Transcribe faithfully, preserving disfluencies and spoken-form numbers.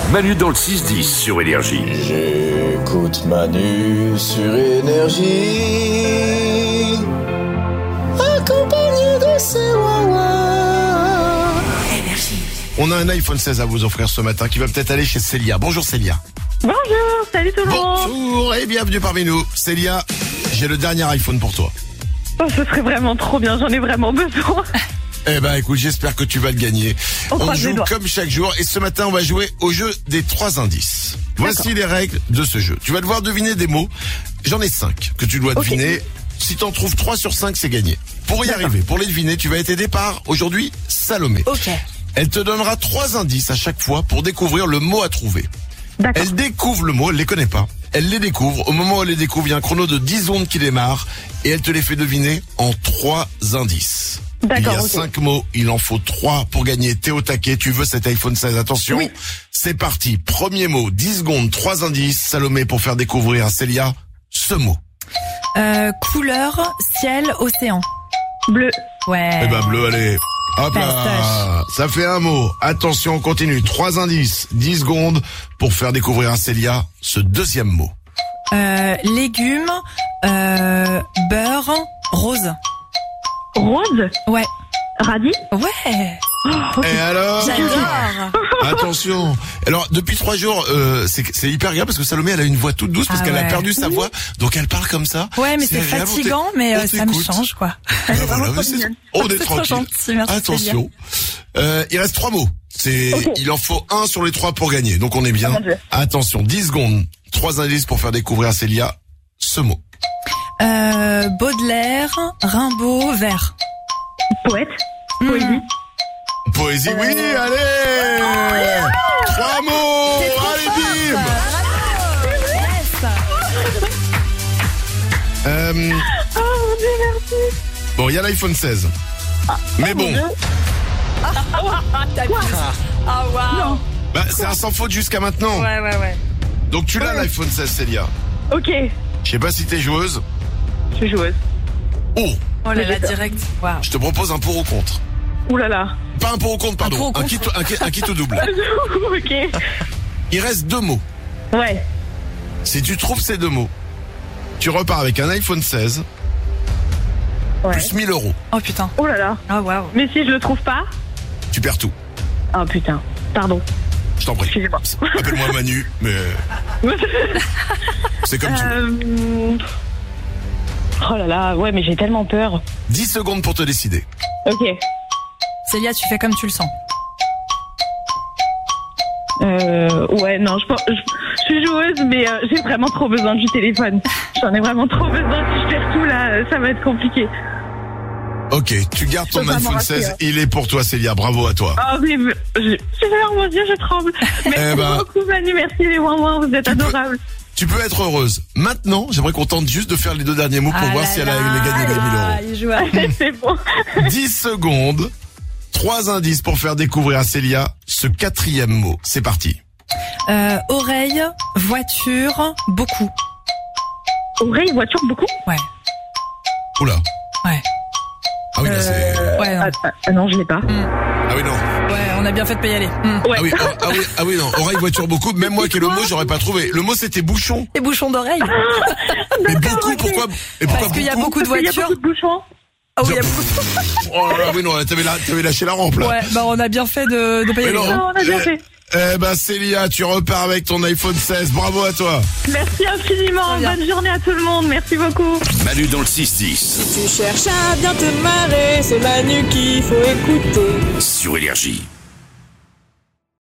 Manu dans le six dix sur Énergie. J'écoute Manu sur Énergie, accompagné de ses wawa. Énergie. On a un iPhone seize à vous offrir ce matin qui va peut-être aller chez Célia. Bonjour Célia. Bonjour, salut tout le monde. Bonjour et bienvenue parmi nous. Célia, j'ai le dernier iPhone pour toi. Oh, ce serait vraiment trop bien, j'en ai vraiment besoin. Eh ben écoute, j'espère que tu vas le gagner. On On croise les joue doigts. comme chaque jour et ce matin on va jouer au jeu des trois indices. Voici les règles de ce jeu. Tu vas devoir deviner des mots. J'en ai cinq que tu dois Ok. deviner. Si t'en trouves trois sur cinq, c'est gagné. Pour y D'accord. arriver, pour les deviner, tu vas être aidé par aujourd'hui Salomé. Ok. Elle te donnera trois indices à chaque fois pour découvrir le mot à trouver. D'accord. Elle découvre le mot, elle les connaît pas. Elle les découvre. Au moment où elle les découvre, il y a un chrono de dix secondes qui démarre et elle te les fait deviner en trois indices. D'accord, Il y a ok. cinq mots, il en faut trois pour gagner. T'es au taquet, tu veux cet iPhone seize, attention. Oui. C'est parti. Premier mot, dix secondes, trois indices. Salomé pour faire découvrir à Célia ce mot. Euh, couleur, ciel, océan. Bleu. Ouais. Eh ben bleu, allez. Hop là. Fastoche. Ça fait un mot. Attention, on continue. Trois indices, dix secondes pour faire découvrir à Célia ce deuxième mot. Euh, légumes, euh, beurre, rose. Rose. Ouais. Radis. Ouais. Et alors? J'adore. Attention. Alors depuis trois jours, euh, c'est c'est hyper agréable parce que Salomé elle a une voix toute douce parce Ah qu'elle a ouais. perdu sa voix, donc elle parle comme ça. Ouais, mais c'est agréable, on fatigant, t'é- mais on euh, ça me t'écoute. change, quoi. Ben voilà, vraiment mais trop c'est- mignonne. on est C'est trop tranquille. gentil, merci, Attention. Euh, il reste trois mots. C'est, Ok. il en faut un sur les trois pour gagner, donc on est bien. Oh mon Dieu. Attention, dix secondes, trois indices pour faire découvrir à Célia ce mot. Euh, Baudelaire, Rimbaud, vert. Poète. Hmm. Poésie. Poésie, oui, allez. Trois mots. T'es trop Allez, forte. bim. Yes. Euh, Oh mon Dieu, merci. bon, il y a l'iPhone seize. Mais bon. Dieu. Ah waouh. Bah, c'est un sans faute jusqu'à maintenant. Ouais, ouais, ouais. Donc tu l'as Ouais. l'iPhone seize, Célia. Ok. Je sais pas si t'es joueuse. Je suis joueuse. Oh, Oh là là, direct. Waouh. je te propose un pour ou contre. Ouh là là. Pas un pour ou contre, pardon. pour ou Un, contre. kit, un, kit- un kit au double. Ok. Il reste deux mots. Ouais. Si tu trouves ces deux mots, tu repars avec un iPhone seize Ouais. plus mille euros. Oh putain. Oh là là. Ah waouh. Mais si je le trouve pas. Tu perds tout. Oh putain. Pardon. Je t'en prie. Excusez-moi. Appelle-moi Manu, mais c'est comme tu veux. Euh... Oh là là. Ouais, mais j'ai tellement peur. dix secondes pour te décider. Ok. Célia, tu fais comme tu le sens. Euh, ouais, non, je, pense- je, je suis joueuse, mais euh, j'ai vraiment trop besoin du téléphone. J'en ai vraiment trop besoin. Si je perds tout là, euh, ça va être compliqué. Ok, tu gardes ton Je peux pas iPhone m'en rater, seize. hein. Il est pour toi, Célia. Bravo à toi. Oh, mais je, j'ai peur, mon Dieu, je tremble. Merci Eh ben, beaucoup, Manu. Merci les ouin vous êtes tu peux- adorables. Tu peux être heureuse. Maintenant, j'aimerais qu'on tente juste de faire les deux derniers mots pour Ah voir là si elle a là, elle a gagné les mille euros. il joue à- C'est bon. dix secondes, trois indices pour faire découvrir à Célia ce quatrième mot. C'est parti. Euh, oreille, voiture, beaucoup. Oreille, voiture, beaucoup. Ouais. Oula. Ouais. Ah oui, là, c'est... Ouais, non. Ah, ah, ah, non, je l'ai pas. Ah oui, non. Ouais, on a bien fait de pas y aller. Hmm. Ouais. Ah oui, oh, ah oui, ah oui, non. Oreille, voiture, beaucoup. Même moi qui ai le mot, j'aurais pas trouvé. Le mot, c'était bouchon. Les bouchons d'oreille. Mais D'accord, beaucoup, ok. pourquoi, et pourquoi Parce qu'il y a beaucoup beaucoup de Parce qu'il y a voitures. beaucoup de bouchons. Ah oui, il y a beaucoup. Oh là là, oui, non, t'avais, la- t'avais lâché la rampe, là. Ouais, bah on a bien fait de, de pas y Mais aller. non. hein. Non, on a bien Eh, fait. Eh ben, Célia, tu repars avec ton iPhone seize. Bravo à toi. Merci infiniment. Très bien. Bonne journée à tout le monde. Merci beaucoup. Manu dans le six dix Tu cherches à bien te marrer, c'est Manu qu'il faut écouter. sur Énergie.